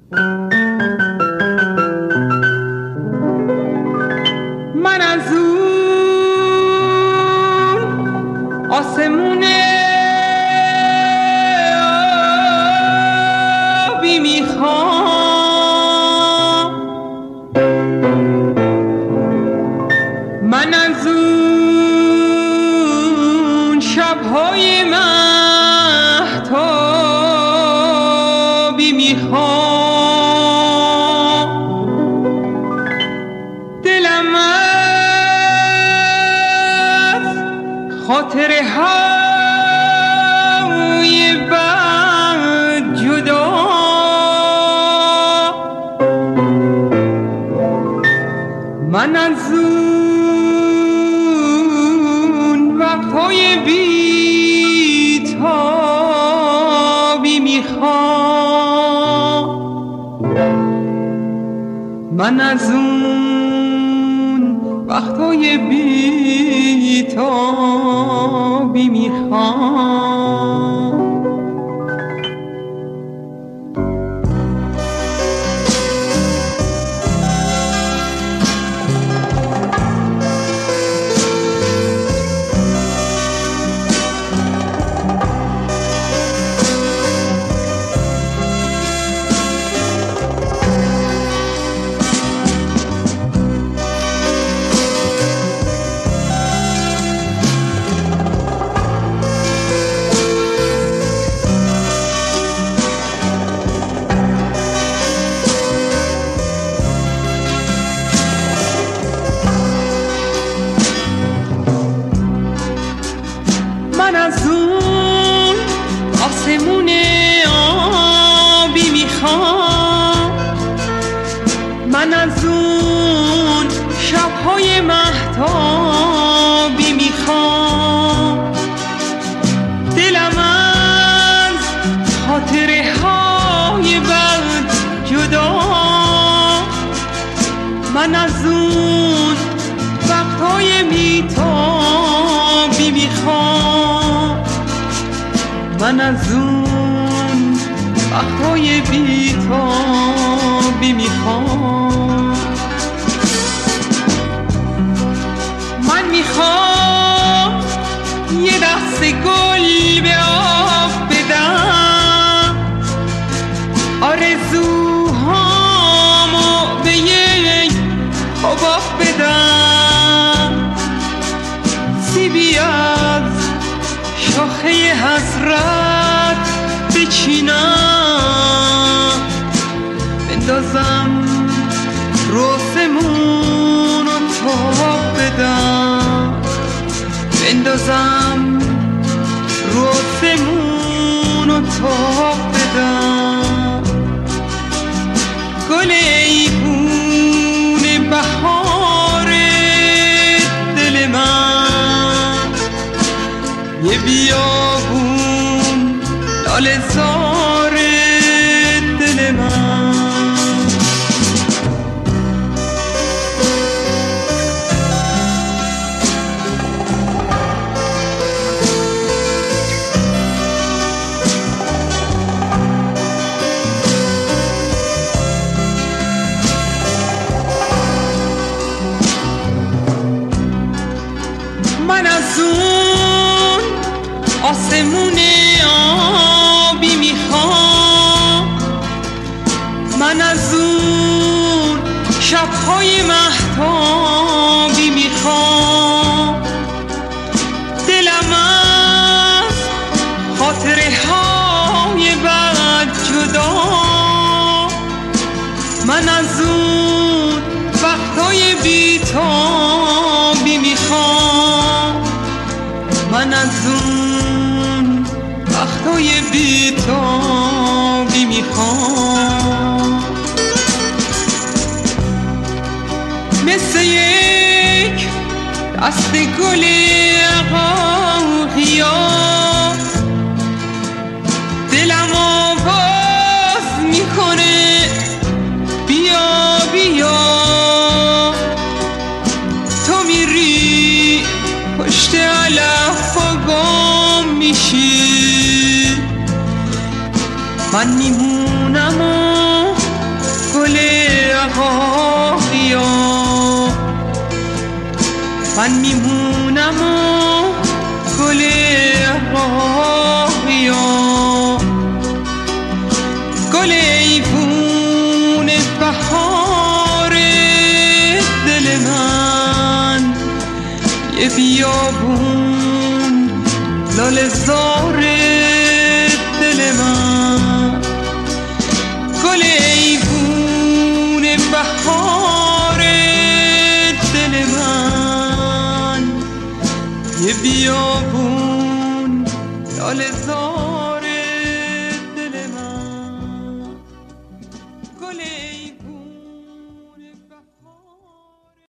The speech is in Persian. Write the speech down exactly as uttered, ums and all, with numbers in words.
من از اون آسمون آبی میخوام، من از اون شبهای مهتابی میخوام، دلم از خاطره های بد جدا، من از اون وقتهای بی‌تابی میخوام، من از اون وقتهای بی‌تابی میخوام. من از اون آسمون آبی میخوام، من از اون شبهای مهتابی میخوام، دلم از خاطره های بد جدا، من از اون وقتهای بی‌تابی میخوام، من از اون وقتهای بی‌تابی میخوام. من میخوام یه دست گل به آب بدم، آرزوهامو به یک حباب بدم، سیبی از شاخه حسرت بچینم، بندازم روسمون و تاب بدم، بندازم روسمون و تاب بدم، گل ایبون بهار دل من، یه بیابون لاله زار دل من. من از اون آسمون آبی میخوام، من از اون شبهای مهتابی میخوام، دلم از خاطره های بد جدا، من از اون وقتهای بی‌تابی میخوام، من از اون وقتهای بی‌تابی میخوام، مثل یک دست گل عقاقیا دلم آواز میکنه بیا بیا، تو میری پشت علف و گم میشی، من میمونم و من میمونم و گل راهیا، گل ایوون بهار دل من، یه بیابون لاله زار دل من، گل ایوون بهار دل من، یه بیابون لاله زار